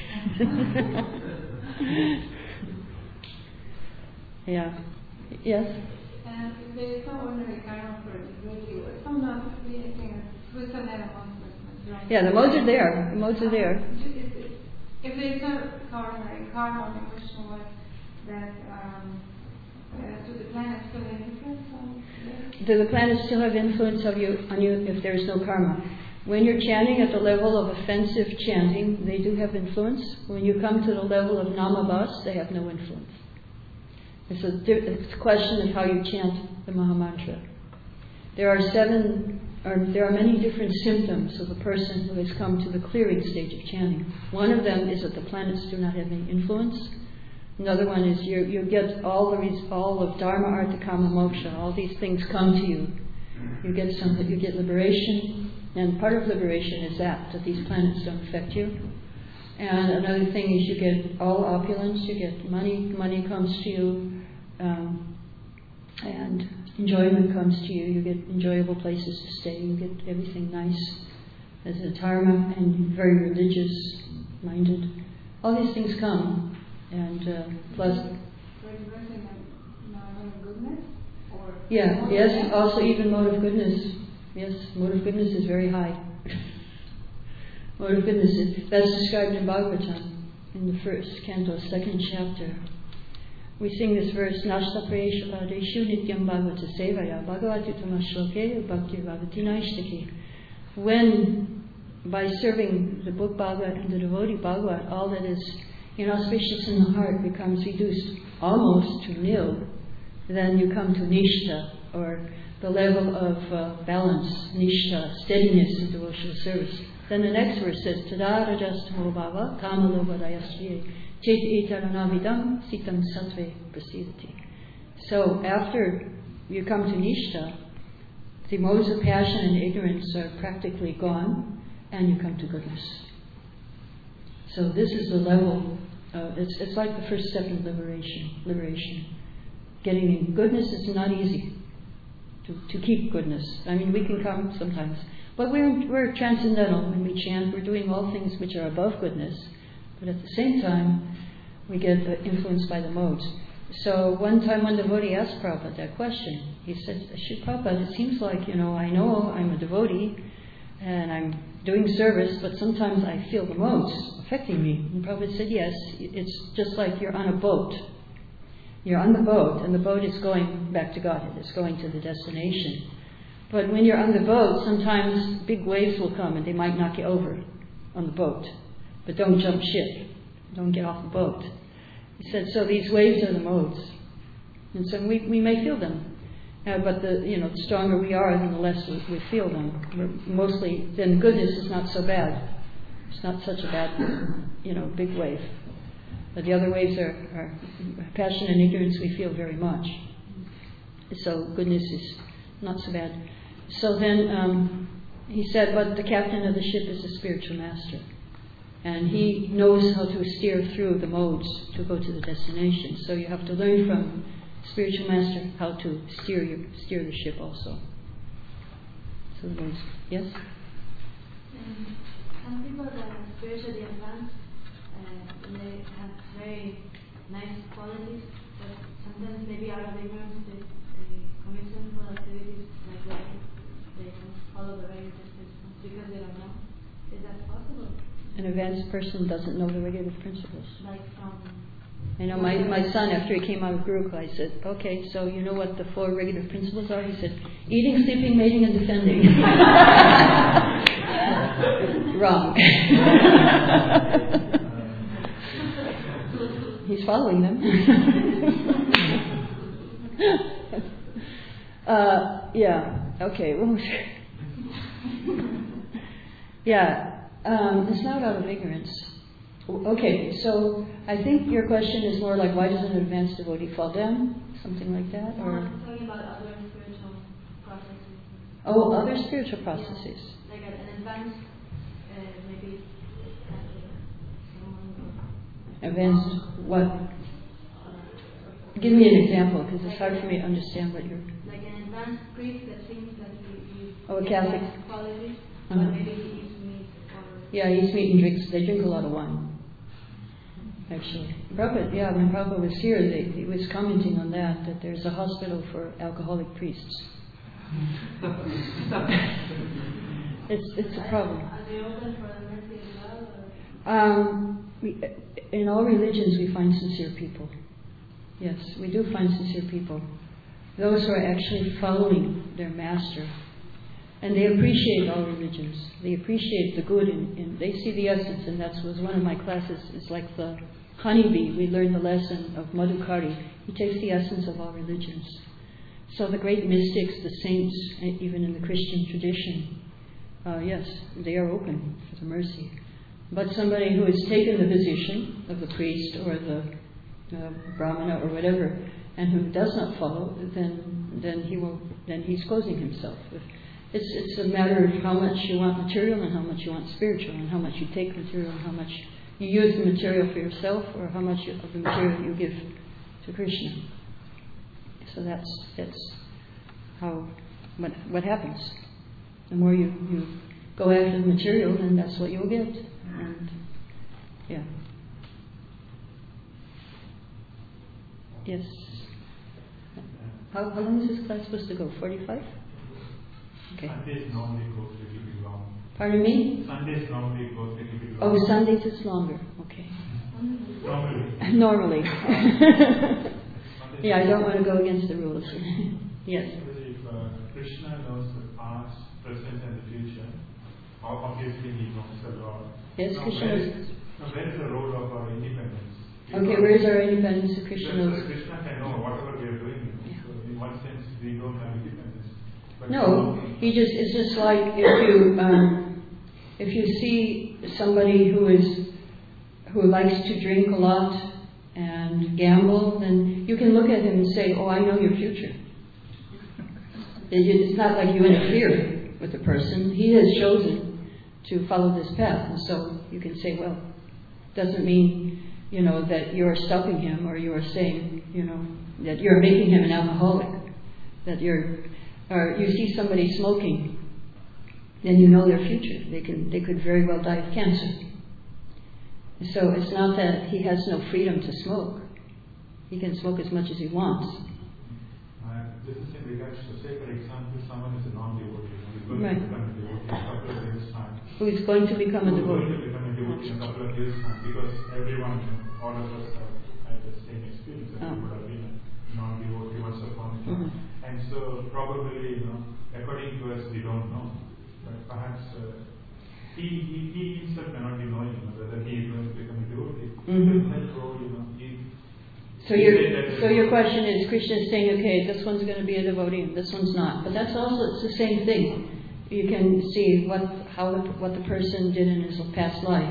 Yeah. Yes? And there is no ordinary karma for the devotee. Some not being who is an animal, Yeah, the modes are there. The modes are there. If there's no karma, like karma, the question was that um, uh, do the planets still have influence on you? Do the planets still have influence of you, on you if there is no karma? When you're chanting at the level of offensive chanting, they do have influence. When you come to the level of namabas, they have no influence. It's a, it's a question of how you chant the Mahamantra. There are seven, or there are many different symptoms of a person who has come to the clearing stage of chanting. One of them is that the planets do not have any influence. Another one is you you get all the all of Dharma, Artha, Kama, Moksha. All these things come to you. You get some. You get liberation, and part of liberation is that that these planets don't affect you. And another thing is you get all opulence. You get money. Money comes to you, um, and enjoyment comes to you. You get enjoyable places to stay. You get everything nice as a dharma, and very religious minded. All these things come. And uh, plus, goodness, or yeah, yes, also even mode of goodness. Yes, mode of goodness is very high. Mode of goodness is, that's described in Bhagavatam in the first canto, second chapter. We sing this verse: Nashta Prayesha Padeshu Nityam Bhagavata Sevaya Bhagavati Tamashloke Bhakti Bhagavati Naishtaki. When by serving the book Bhagavad and the devotee Bhagavad, all that is inauspicious in the heart becomes reduced almost to nil, then you come to Nishta, or the level of uh, balance, Nishta, steadiness in devotional service. Then the next verse says, Tada rajastamo bhava kama loba dayasye chet etaranavidam sitam sattve prasidati. So after you come to Nishta, the modes of passion and ignorance are practically gone, and you come to goodness. So this is the level. Uh, it's it's like the first step in liberation. Liberation, getting in goodness is not easy. To to keep goodness. I mean, we can come sometimes, but we're we're transcendental when we chant. We're doing all things which are above goodness, but at the same time, we get uh, influenced by the modes. So one time, one devotee asked Prabhupada that question. He said, "Shri Prabhupada, it seems like you know I know I'm a devotee, and I'm doing service, but sometimes I feel the modes affecting me." And Prabhupada said, yes, it's just like you're on a boat. You're on the boat, and the boat is going back to Godhead. It's going to the destination. But when you're on the boat, sometimes big waves will come, and they might knock you over on the boat. But don't jump ship. Don't get off the boat. He said, so these waves are the modes. And so we, we may feel them. Uh, but the you know the stronger we are, then the less we, we feel them. We're mostly, then goodness is not so bad. It's not such a bad, you know, big wave. But the other waves are, are passion and ignorance. We feel very much. So goodness is not so bad. So then um, he said, but the captain of the ship is the spiritual master, and he knows how to steer through the modes to go to the destination. So you have to learn from spiritual master how to steer your steer the ship also. So those, yes. Um, some people that are spiritually advanced, uh, they have very nice qualities, but sometimes maybe out of ignorance they, they commit sinful activities like that. They don't follow the regulative principles because they don't know. Is that possible? An advanced person doesn't know the regulative principles. Like from I know my, my son, after he came out of Gurukul, I said, okay, so you know what the four regulative principles are? He said, eating, sleeping, mating, and defending. Wrong. He's following them. uh, yeah, okay. yeah, um, it's not out of ignorance. Okay, so I think your question is more like, why does an advanced devotee fall down? Something like that? No, Or I'm talking about other spiritual processes. Oh, other spiritual processes. Yeah, like an advanced, uh, maybe uh, someone. Advanced what? Give me an example, because it's hard for me to understand what you're... Like an advanced priest that thinks that he is Oh, a Catholic. qualities, Uh-huh. but maybe he eats meat or... Yeah, he eats meat and drinks, they drink a lot of wine. Actually, Prabhupada, yeah, when Prabhupada was here, they, he was commenting on that, that there's a hospital for alcoholic priests. It's it's a problem. Are they open for the mercy as well? Or? Um, we, in all religions, we find sincere people. Yes, we do find sincere people. Those who are actually following their master. And they appreciate all religions. They appreciate the good in, in they see the essence, and that was one of my classes. It's like the honeybee. We learn the lesson of Madhukari. He takes the essence of all religions. So the great mystics, the saints, even in the Christian tradition, uh, yes, they are open for the mercy. But somebody who has taken the position of the priest or the uh, brahmana or whatever, and who does not follow, then then he will then he's closing himself. If it's it's a matter of how much you want material and how much you want spiritual, and how much you take material and how much you use the material for yourself, or how much of the material you give to Krishna. So that's that's how what what happens. The more you, you go after the material, then that's what you'll get. And yeah. Yes. How how long is this class supposed to go? Forty-five? Okay. Sundays normally goes a little bit long. Pardon me? Sundays normally goes a little bit long. Oh, Sundays it's longer. Okay. Normally. Normally. Yeah, I don't want to go against the rules. Yes. If uh, Krishna knows the past, present, and the future, obviously he knows the Lord. Yes, now, Krishna where knows. is, now where is the role of our independence? Okay, where is our independence? So Krishna Because knows. Krishna can know whatever we are doing. Yeah. So in one sense, we don't have independence. But No, he just it's just like if you um, if you see somebody who is who likes to drink a lot and gamble, then you can look at him and say, "Oh, I know your future." It's not like you interfere with the person. He has chosen to follow this path, and so you can say, "Well, doesn't mean you know that you're stopping him, or you are saying you know that you're making him an alcoholic, that you're." Or you see somebody smoking, then you know their future. They can, they could very well die of cancer. So it's not that he has no freedom to smoke. He can smoke as much as he wants. Uh, this is in regards to, say, for example, someone is a non-devotee, who is going Right. to become a devotee in a couple of years' time. Who is going to become a Who is going devotee? to become a devotee in a couple of years' time, because everyone, all of us have had the same experience. That Oh. we would have been a non-devotee once upon a time. Mm-hmm. And so probably, you know, according to us, we don't know. But perhaps uh, he, he, he himself may not be knowing whether he is going to become a devotee. Mm-hmm. That role, you know, he, So your so your question is, Krishna is saying, okay, this one's going to be a devotee and this one's not. But that's also it's the same thing. You can see what how the, what the person did in his past life,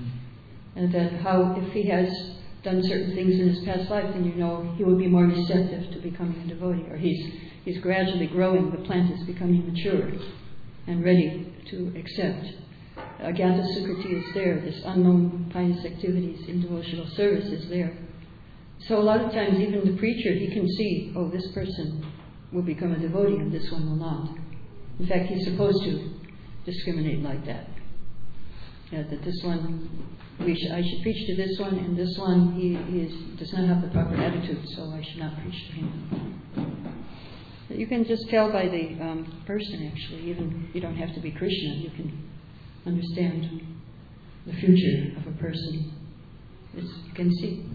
and that how if he has done certain things in his past life, then you know he will be more receptive to becoming a devotee, or he's he's gradually growing. The plant is becoming mature and ready to accept. Agyata Sukriti is there. This unknown pious activities in devotional service is there. So a lot of times, even the preacher, he can see, oh, this person will become a devotee and this one will not. In fact, he's supposed to discriminate like that. Yeah, that this one, we sh- I should preach to this one, and this one, he, he is, does not have the proper attitude, so I should not preach to him. You can just tell by the um, person, actually. Even you don't have to be Krishna. You can understand the future of a person. It's, you can see.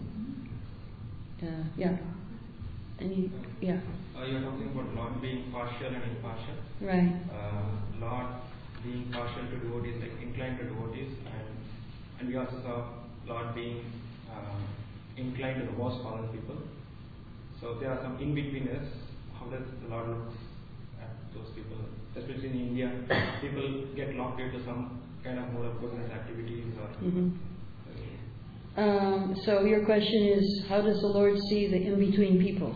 Uh, yeah. Any, yeah. Uh, you're talking about Lord being partial and impartial. Right. Uh, Lord being partial to devotees, like inclined to devotees, and and we also saw Lord being uh, inclined to the most common people. So there are some in betweeners. How does the Lord look at those people? Especially in India, people get locked into some kind of mode of goodness activities or. Mm-hmm. Um, so your question is, how does the Lord see the in-between people?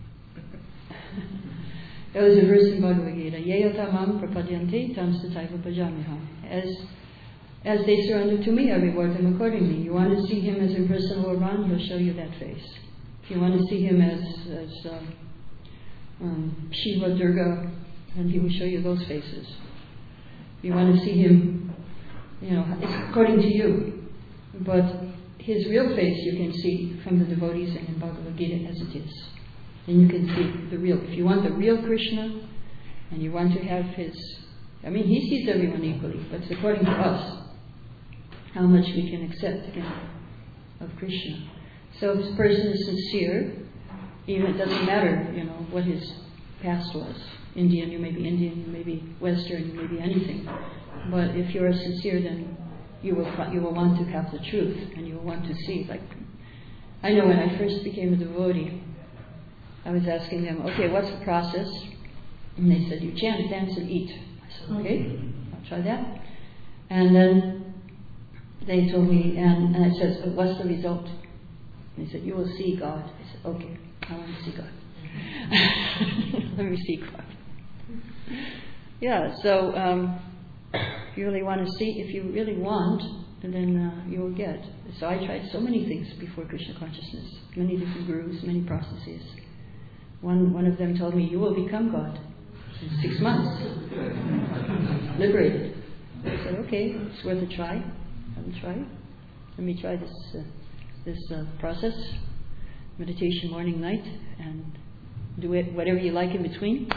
There was a verse in Bhagavad Gita, Yeyotamam prapadyanti tam sataiva bhajamiham. As as they surrender to me, I reward them accordingly. You want to see him as impersonal or Ram, he'll show you that face. If you want to see him as, as uh, um, Shiva, Durga, then he will show you those faces. If you want to see him, you know, it's according to you. But his real face you can see from the devotees and in Bhagavad Gita as it is. And you can see the real. If you want the real Krishna, and you want to have his I mean, he sees everyone equally, but it's according to us how much we can accept again of Krishna. So if this person is sincere, even it doesn't matter, you know, what his past was. Indian, you may be Indian, you may be Western, you may be anything. But if you are sincere, then you will you will want to have the truth, and you will want to see. Like, I know when I first became a devotee, I was asking them, okay, what's the process? And they said, you chant, dance, and eat. I said, okay, I'll try that. And then they told me, and, and I said, what's the result? And they said, you will see God. I said, okay, I want to see God. Let me see God. Yeah, so um, if you really want to see, if you really want, then uh, you will get. So I tried so many things before Krishna consciousness, many different gurus, many processes. One one of them told me, you will become God in six months, liberated. I said, okay, it's worth a try. Have a try. Let me try this uh, this uh, process, meditation morning, night, and do it whatever you like in between.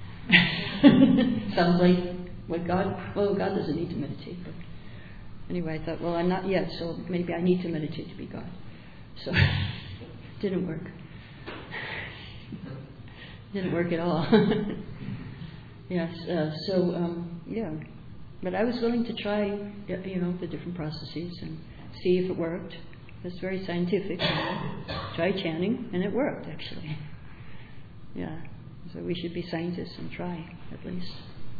Sounds like what God, well, God doesn't need to meditate. But anyway, I thought, well, I'm not yet, so maybe I need to meditate to be God. So it didn't work. Didn't work at all. Yes, uh, so, um, yeah. But I was willing to try, you know, the different processes and see if it worked. It's very scientific. You know. Try chanting, and it worked, actually. Yeah. So we should be scientists and try, at least.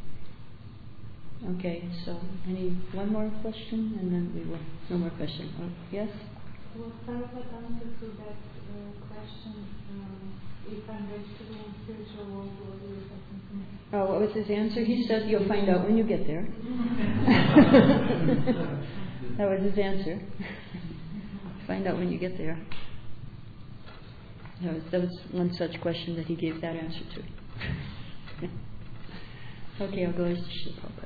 Okay, so any one more question, and then we will. No more question. Oh, yes? Well, Prabhupada answered to that uh, question. Um, if I'm registered in the spiritual world, what will happen to me? Oh, what was his answer? He said, you'll find out when you get there. That was his answer. Find out when you get there. That was, that was one such question that he gave that answer to. Okay, I'll go to Shri Prabhupada.